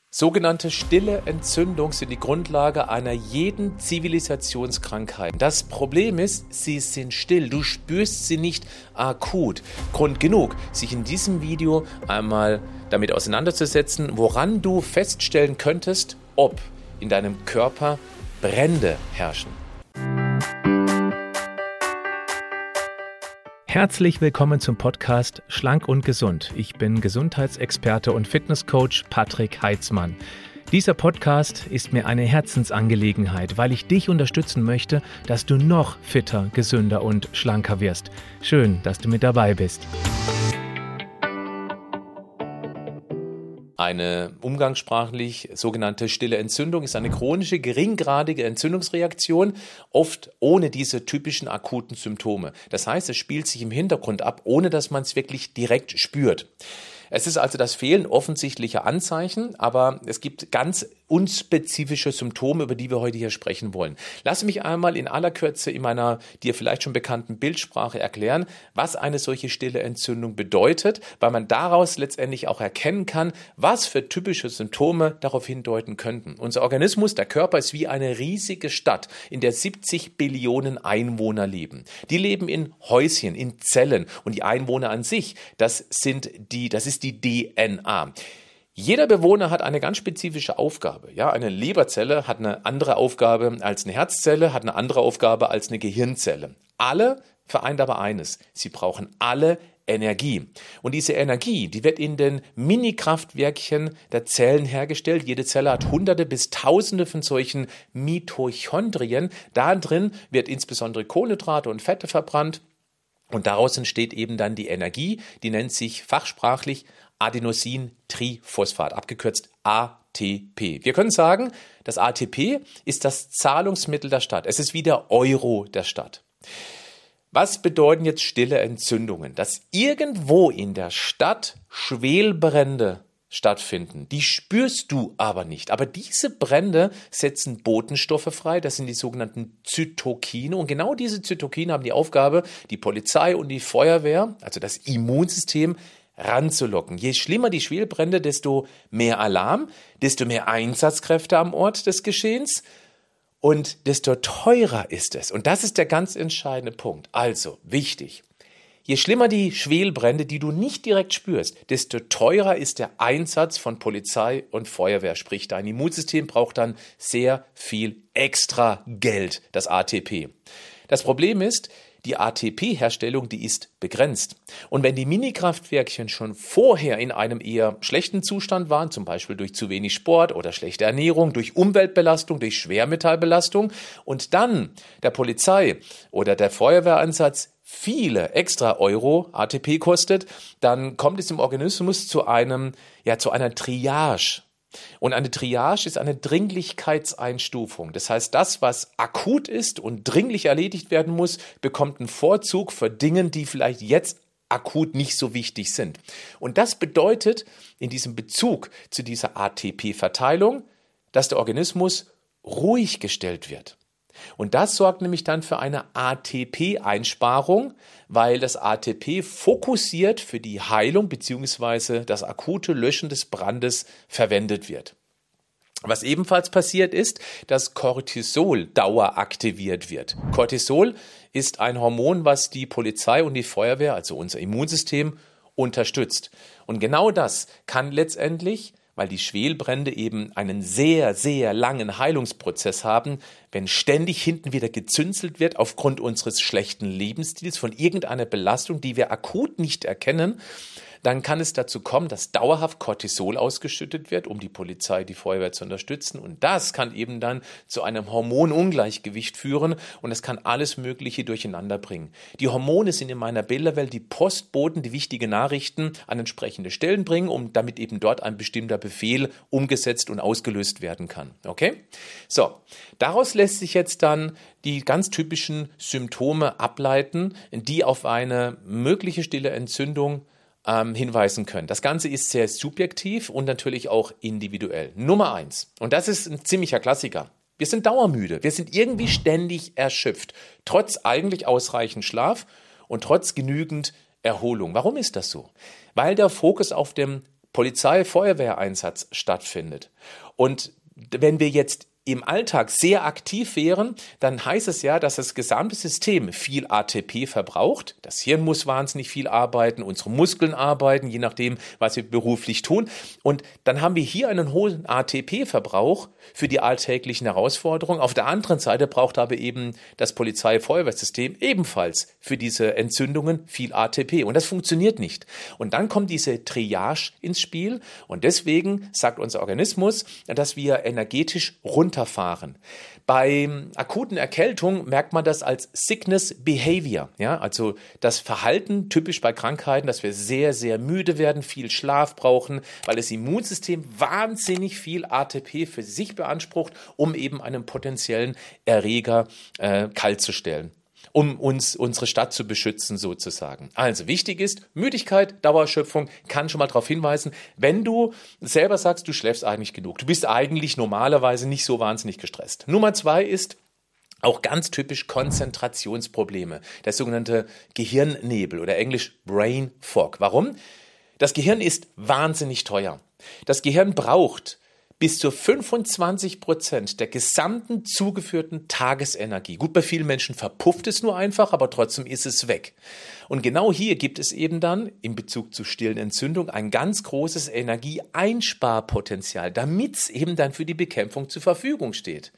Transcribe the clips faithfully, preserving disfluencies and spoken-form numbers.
Sogenannte stille Entzündung sind die Grundlage einer jeden Zivilisationskrankheit. Das Problem ist, sie sind still. Du spürst sie nicht akut. Grund genug, sich in diesem Video einmal damit auseinanderzusetzen, woran du feststellen könntest, ob in deinem Körper Brände herrschen. Herzlich willkommen zum Podcast Schlank und Gesund. Ich bin Gesundheitsexperte und Fitnesscoach Patrick Heitzmann. Dieser Podcast ist mir eine Herzensangelegenheit, weil ich dich unterstützen möchte, dass du noch fitter, gesünder und schlanker wirst. Schön, dass du mit dabei bist. Eine umgangssprachlich sogenannte stille Entzündung ist eine chronische, geringgradige Entzündungsreaktion, oft ohne diese typischen akuten Symptome. Das heißt, es spielt sich im Hintergrund ab, ohne dass man es wirklich direkt spürt. Es ist also das Fehlen offensichtlicher Anzeichen, aber es gibt ganz unspezifische Symptome, über die wir heute hier sprechen wollen. Lass mich einmal in aller Kürze in meiner dir vielleicht schon bekannten Bildsprache erklären, was eine solche stille Entzündung bedeutet, weil man daraus letztendlich auch erkennen kann, was für typische Symptome darauf hindeuten könnten. Unser Organismus, der Körper, ist wie eine riesige Stadt, in der siebzig Billionen Einwohner leben. Die leben in Häuschen, in Zellen, und die Einwohner an sich, das sind die, das ist die D N A. Jeder Bewohner hat eine ganz spezifische Aufgabe. Ja, eine Leberzelle hat eine andere Aufgabe als eine Herzzelle, hat eine andere Aufgabe als eine Gehirnzelle. Alle vereint aber eines: Sie brauchen alle Energie. Und diese Energie, die wird in den Mini-Kraftwerkchen der Zellen hergestellt. Jede Zelle hat Hunderte bis Tausende von solchen Mitochondrien. Da drin wird insbesondere Kohlenhydrate und Fette verbrannt. Und daraus entsteht eben dann die Energie, die nennt sich fachsprachlich Adenosintriphosphat, abgekürzt A T P. Wir können sagen, das A T P ist das Zahlungsmittel der Stadt. Es ist wie der Euro der Stadt. Was bedeuten jetzt stille Entzündungen? Dass irgendwo in der Stadt Schwelbrände stattfinden. Die spürst du aber nicht. Aber diese Brände setzen Botenstoffe frei. Das sind die sogenannten Zytokine. Und genau diese Zytokine haben die Aufgabe, die Polizei und die Feuerwehr, also das Immunsystem, ranzulocken. Je schlimmer die Schwelbrände, desto mehr Alarm, desto mehr Einsatzkräfte am Ort des Geschehens und desto teurer ist es. Und das ist der ganz entscheidende Punkt. Also, wichtig: Je schlimmer die Schwelbrände, die du nicht direkt spürst, desto teurer ist der Einsatz von Polizei und Feuerwehr. Sprich, dein Immunsystem braucht dann sehr viel extra Geld, das A T P. Das Problem ist, die A T P-Herstellung, die ist begrenzt. Und wenn die Minikraftwerkchen schon vorher in einem eher schlechten Zustand waren, zum Beispiel durch zu wenig Sport oder schlechte Ernährung, durch Umweltbelastung, durch Schwermetallbelastung, und dann der Polizei oder der Feuerwehreinsatz viele extra Euro A T P kostet, dann kommt es im Organismus zu einem, ja, zu einer Triage. Und eine Triage ist eine Dringlichkeitseinstufung. Das heißt, das, was akut ist und dringlich erledigt werden muss, bekommt einen Vorzug vor Dingen, die vielleicht jetzt akut nicht so wichtig sind. Und das bedeutet in diesem Bezug zu dieser A T P-Verteilung, dass der Organismus ruhig gestellt wird. Und das sorgt nämlich dann für eine A T P-Einsparung, weil das A T P fokussiert für die Heilung bzw. das akute Löschen des Brandes verwendet wird. Was ebenfalls passiert ist, dass Cortisol daueraktiviert wird. Cortisol ist ein Hormon, was die Polizei und die Feuerwehr, also unser Immunsystem, unterstützt. Und genau das kann letztendlich, weil die Schwelbrände eben einen sehr, sehr langen Heilungsprozess haben, wenn ständig hinten wieder gezünzelt wird aufgrund unseres schlechten Lebensstils von irgendeiner Belastung, die wir akut nicht erkennen, dann kann es dazu kommen, dass dauerhaft Cortisol ausgeschüttet wird, um die Polizei, die Feuerwehr zu unterstützen. Und das kann eben dann zu einem Hormonungleichgewicht führen und es kann alles Mögliche durcheinander bringen. Die Hormone sind in meiner Bilderwelt die Postboten, die wichtige Nachrichten an entsprechende Stellen bringen, um damit eben dort ein bestimmter Befehl umgesetzt und ausgelöst werden kann. Okay? So, daraus lässt sich jetzt dann die ganz typischen Symptome ableiten, die auf eine mögliche stille Entzündung hinweisen können. Das Ganze ist sehr subjektiv und natürlich auch individuell. Nummer eins, und das ist ein ziemlicher Klassiker: Wir sind dauermüde, wir sind irgendwie ständig erschöpft, trotz eigentlich ausreichend Schlaf und trotz genügend Erholung. Warum ist das so? Weil der Fokus auf dem Polizei-, Feuerwehreinsatz stattfindet. Und wenn wir jetzt im Alltag sehr aktiv wären, dann heißt es ja, dass das gesamte System viel A T P verbraucht. Das Hirn muss wahnsinnig viel arbeiten, unsere Muskeln arbeiten, je nachdem, was wir beruflich tun. Und dann haben wir hier einen hohen A T P-Verbrauch für die alltäglichen Herausforderungen. Auf der anderen Seite braucht aber eben das Polizei-Feuerwehrsystem ebenfalls für diese Entzündungen viel A T P. Und das funktioniert nicht. Und dann kommt diese Triage ins Spiel. Und deswegen sagt unser Organismus, dass wir energetisch runter fahren. Bei akuten Erkältung merkt man das als Sickness Behavior, ja, also das Verhalten typisch bei Krankheiten, dass wir sehr, sehr müde werden, viel Schlaf brauchen, weil das Immunsystem wahnsinnig viel A T P für sich beansprucht, um eben einen potenziellen Erreger äh, kalt zu stellen, um uns unsere Stadt zu beschützen sozusagen. Also wichtig ist, Müdigkeit, Dauererschöpfung, kann schon mal darauf hinweisen, wenn du selber sagst, du schläfst eigentlich genug. Du bist eigentlich normalerweise nicht so wahnsinnig gestresst. Nummer zwei ist auch ganz typisch Konzentrationsprobleme, der sogenannte Gehirnnebel oder englisch Brain Fog. Warum? Das Gehirn ist wahnsinnig teuer. Das Gehirn braucht bis zu fünfundzwanzig Prozent der gesamten zugeführten Tagesenergie. Gut, bei vielen Menschen verpufft es nur einfach, aber trotzdem ist es weg. Und genau hier gibt es eben dann in Bezug zu stillen Entzündungen ein ganz großes Energieeinsparpotenzial, damit es eben dann für die Bekämpfung zur Verfügung steht.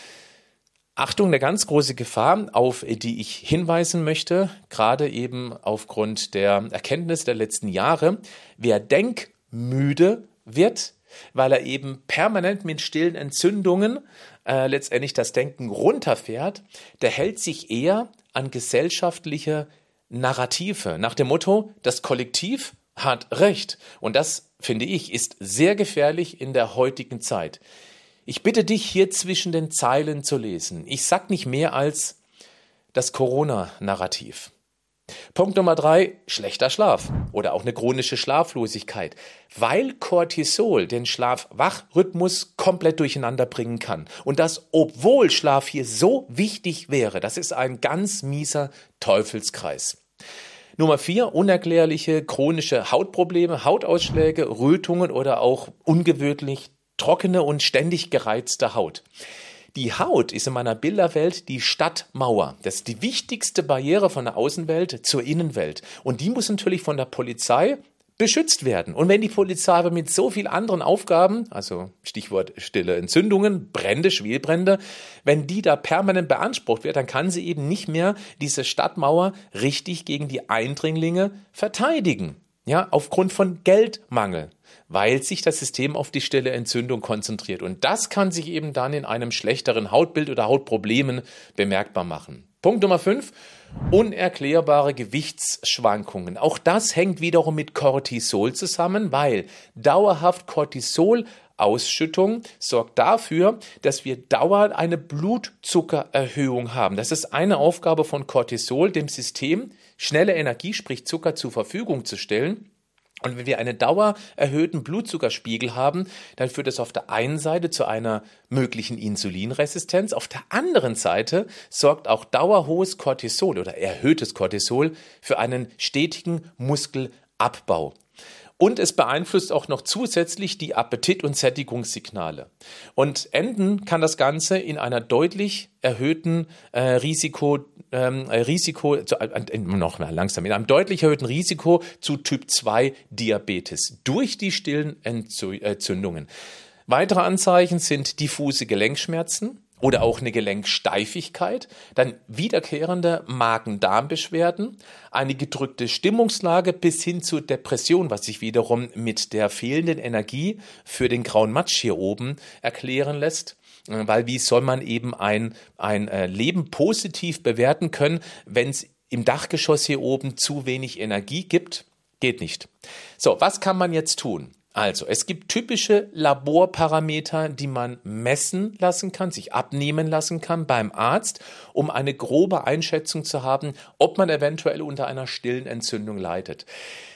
Achtung, eine ganz große Gefahr, auf die ich hinweisen möchte, gerade eben aufgrund der Erkenntnis der letzten Jahre: Wer denkmüde wird, weil er eben permanent mit stillen Entzündungen äh, letztendlich das Denken runterfährt, der hält sich eher an gesellschaftliche Narrative nach dem Motto, das Kollektiv hat Recht. Und das, finde ich, ist sehr gefährlich in der heutigen Zeit. Ich bitte dich, hier zwischen den Zeilen zu lesen. Ich sag nicht mehr als das Corona-Narrativ. Punkt Nummer drei, schlechter Schlaf oder auch eine chronische Schlaflosigkeit, weil Cortisol den Schlaf-Wach-Rhythmus komplett durcheinander bringen kann. Und das, obwohl Schlaf hier so wichtig wäre, das ist ein ganz mieser Teufelskreis. Nummer vier, unerklärliche chronische Hautprobleme, Hautausschläge, Rötungen oder auch ungewöhnlich trockene und ständig gereizte Haut. Die Haut ist in meiner Bilderwelt die Stadtmauer. Das ist die wichtigste Barriere von der Außenwelt zur Innenwelt. Und die muss natürlich von der Polizei beschützt werden. Und wenn die Polizei aber mit so vielen anderen Aufgaben, also Stichwort stille Entzündungen, Brände, Schwelbrände, wenn die da permanent beansprucht wird, dann kann sie eben nicht mehr diese Stadtmauer richtig gegen die Eindringlinge verteidigen. Ja, aufgrund von Geldmangel, weil sich das System auf die stille Entzündung konzentriert. Und das kann sich eben dann in einem schlechteren Hautbild oder Hautproblemen bemerkbar machen. Punkt Nummer fünf, unerklärbare Gewichtsschwankungen. Auch das hängt wiederum mit Cortisol zusammen, weil dauerhaft Cortisolausschüttung sorgt dafür, dass wir dauernd eine Blutzuckererhöhung haben. Das ist eine Aufgabe von Cortisol, dem System schnelle Energie, sprich Zucker, zur Verfügung zu stellen. Und wenn wir einen dauererhöhten Blutzuckerspiegel haben, dann führt das auf der einen Seite zu einer möglichen Insulinresistenz. Auf der anderen Seite sorgt auch dauerhohes Cortisol oder erhöhtes Cortisol für einen stetigen Muskelabbau. Und es beeinflusst auch noch zusätzlich die Appetit- und Sättigungssignale. Und enden kann das Ganze in einer deutlich erhöhten äh, Risiko, ähm, Risiko zu, äh, noch mal langsam, in einem deutlich erhöhten Risiko zu Typ zwei Diabetes durch die stillen Entzündungen. Weitere Anzeichen sind diffuse Gelenkschmerzen oder auch eine Gelenksteifigkeit, dann wiederkehrende Magen-Darm-Beschwerden, eine gedrückte Stimmungslage bis hin zu Depression, was sich wiederum mit der fehlenden Energie für den grauen Matsch hier oben erklären lässt. Weil wie soll man eben ein, ein Leben positiv bewerten können, wenn es im Dachgeschoss hier oben zu wenig Energie gibt? Geht nicht. So, was kann man jetzt tun? Also, es gibt typische Laborparameter, die man messen lassen kann, sich abnehmen lassen kann beim Arzt, um eine grobe Einschätzung zu haben, ob man eventuell unter einer stillen Entzündung leidet.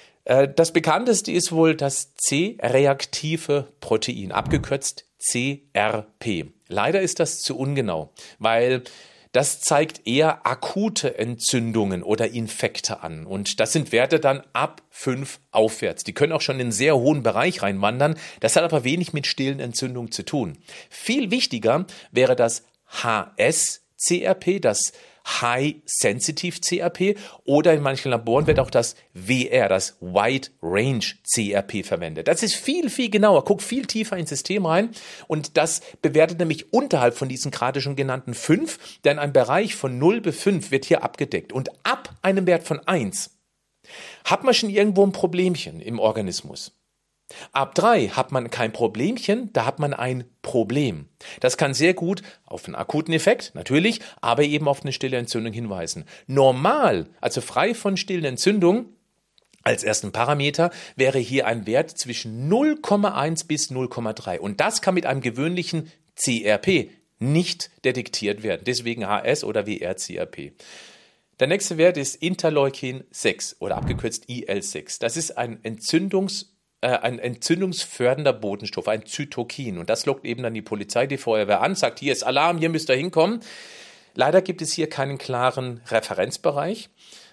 Das bekannteste ist wohl das C-reaktive Protein, abgekürzt C R P. Leider ist das zu ungenau, weil das zeigt eher akute Entzündungen oder Infekte an. Und das sind Werte dann ab fünf aufwärts. Die können auch schon in einen sehr hohen Bereich reinwandern. Das hat aber wenig mit stillen Entzündungen zu tun. Viel wichtiger wäre das H S C R P, das High Sensitive C R P, oder in manchen Laboren wird auch das W R, das Wide Range C R P verwendet. Das ist viel, viel genauer, guckt viel tiefer ins System rein und das bewertet nämlich unterhalb von diesen gerade schon genannten fünf, denn ein Bereich von null bis fünf wird hier abgedeckt und ab einem Wert von eins hat man schon irgendwo ein Problemchen im Organismus. Ab drei hat man kein Problemchen, da hat man ein Problem. Das kann sehr gut auf einen akuten Effekt, natürlich, aber eben auf eine stille Entzündung hinweisen. Normal, also frei von stillen Entzündungen, als ersten Parameter wäre hier ein Wert zwischen null Komma eins bis null Komma drei. Und das kann mit einem gewöhnlichen C R P nicht detektiert werden. Deswegen H S oder W R C R P. Der nächste Wert ist Interleukin sechs oder abgekürzt I L sechs. Das ist ein Entzündungs- ein entzündungsfördernder Botenstoff, ein Zytokin. Und das lockt eben dann die Polizei, die Feuerwehr an, sagt, hier ist Alarm, hier müsst ihr hinkommen. Leider gibt es hier keinen klaren Referenzbereich.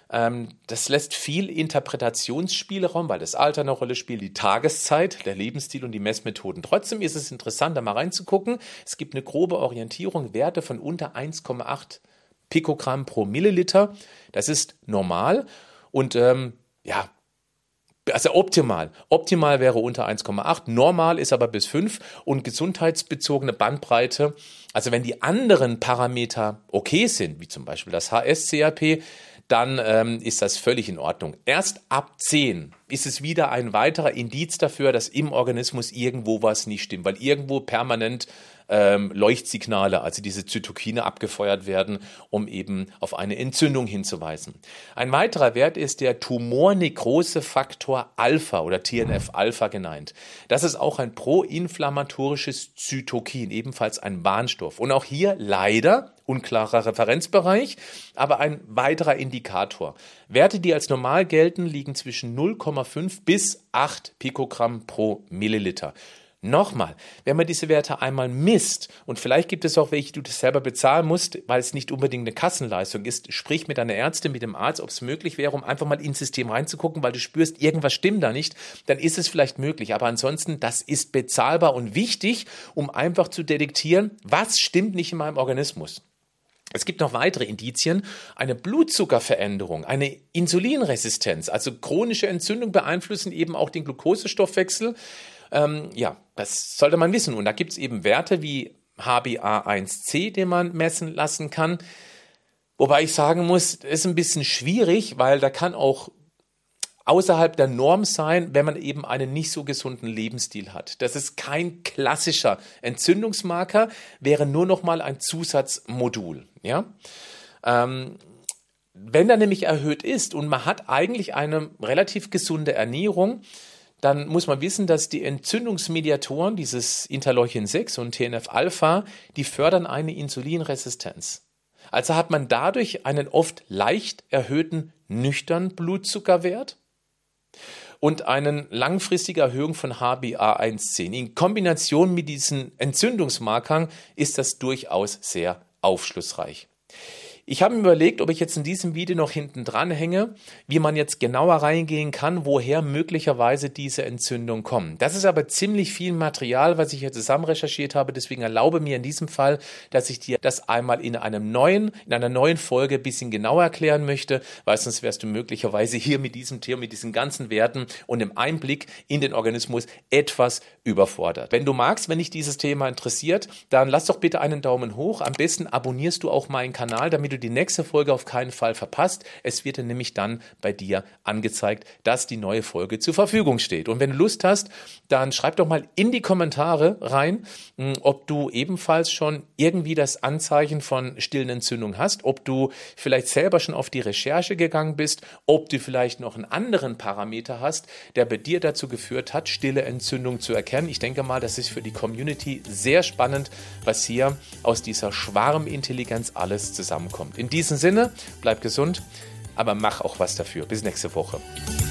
Das lässt viel Interpretationsspielraum, weil das Alter eine Rolle spielt, die Tageszeit, der Lebensstil und die Messmethoden. Trotzdem ist es interessant, da mal reinzugucken. Es gibt eine grobe Orientierung, Werte von unter eins Komma acht Pikogramm pro Milliliter. Das ist normal und ähm, ja, also optimal. Optimal wäre unter eins Komma acht, normal ist aber bis fünf und gesundheitsbezogene Bandbreite, also wenn die anderen Parameter okay sind, wie zum Beispiel das H S C R P, dann ähm, ist das völlig in Ordnung. Erst ab zehn ist es wieder ein weiterer Indiz dafür, dass im Organismus irgendwo was nicht stimmt, weil irgendwo permanent ähm, Leuchtsignale, also diese Zytokine abgefeuert werden, um eben auf eine Entzündung hinzuweisen. Ein weiterer Wert ist der Tumornekrosefaktor Alpha oder T N F-Alpha genannt. Das ist auch ein proinflammatorisches Zytokin, ebenfalls ein Warnstoff. Und auch hier leider unklarer Referenzbereich, aber ein weiterer Indikator. Werte, die als normal gelten, liegen zwischen null Komma fünf bis acht Pikogramm pro Milliliter. Nochmal, wenn man diese Werte einmal misst, und vielleicht gibt es auch welche, die du das selber bezahlen musst, weil es nicht unbedingt eine Kassenleistung ist, sprich mit deiner Ärztin, mit dem Arzt, ob es möglich wäre, um einfach mal ins System reinzugucken, weil du spürst, irgendwas stimmt da nicht, dann ist es vielleicht möglich. Aber ansonsten, das ist bezahlbar und wichtig, um einfach zu detektieren, was stimmt nicht in meinem Organismus. Es gibt noch weitere Indizien, eine Blutzuckerveränderung, eine Insulinresistenz, also chronische Entzündung beeinflussen eben auch den Glukosestoffwechsel. Ähm, ja, das sollte man wissen. Und da gibt es eben Werte wie H b A eins C, den man messen lassen kann. Wobei ich sagen muss, ist ein bisschen schwierig, weil da kann auch außerhalb der Norm sein, wenn man eben einen nicht so gesunden Lebensstil hat. Das ist kein klassischer Entzündungsmarker, wäre nur noch mal ein Zusatzmodul. Ja? Ähm, wenn er nämlich erhöht ist und man hat eigentlich eine relativ gesunde Ernährung, dann muss man wissen, dass die Entzündungsmediatoren, dieses Interleukin sechs und T N F-Alpha, die fördern eine Insulinresistenz. Also hat man dadurch einen oft leicht erhöhten nüchternen Blutzuckerwert und eine langfristige Erhöhung von H b A eins C. In Kombination mit diesen Entzündungsmarkern ist das durchaus sehr aufschlussreich. Ich habe mir überlegt, ob ich jetzt in diesem Video noch hinten dran hänge, wie man jetzt genauer reingehen kann, woher möglicherweise diese Entzündungen kommen. Das ist aber ziemlich viel Material, was ich hier zusammen recherchiert habe. Deswegen erlaube mir in diesem Fall, dass ich dir das einmal in einem neuen, in einer neuen Folge ein bisschen genauer erklären möchte, weil sonst wärst du möglicherweise hier mit diesem Thema, mit diesen ganzen Werten und dem Einblick in den Organismus etwas überfordert. Wenn du magst, wenn dich dieses Thema interessiert, dann lass doch bitte einen Daumen hoch. Am besten abonnierst du auch meinen Kanal, damit du die nächste Folge auf keinen Fall verpasst. Es wird dann nämlich dann bei dir angezeigt, dass die neue Folge zur Verfügung steht. Und wenn du Lust hast, dann schreib doch mal in die Kommentare rein, ob du ebenfalls schon irgendwie das Anzeichen von stillen Entzündungen hast, ob du vielleicht selber schon auf die Recherche gegangen bist, ob du vielleicht noch einen anderen Parameter hast, der bei dir dazu geführt hat, stille Entzündung zu erkennen. Ich denke mal, das ist für die Community sehr spannend, was hier aus dieser Schwarmintelligenz alles zusammenkommt. In diesem Sinne, bleib gesund, aber mach auch was dafür. Bis nächste Woche.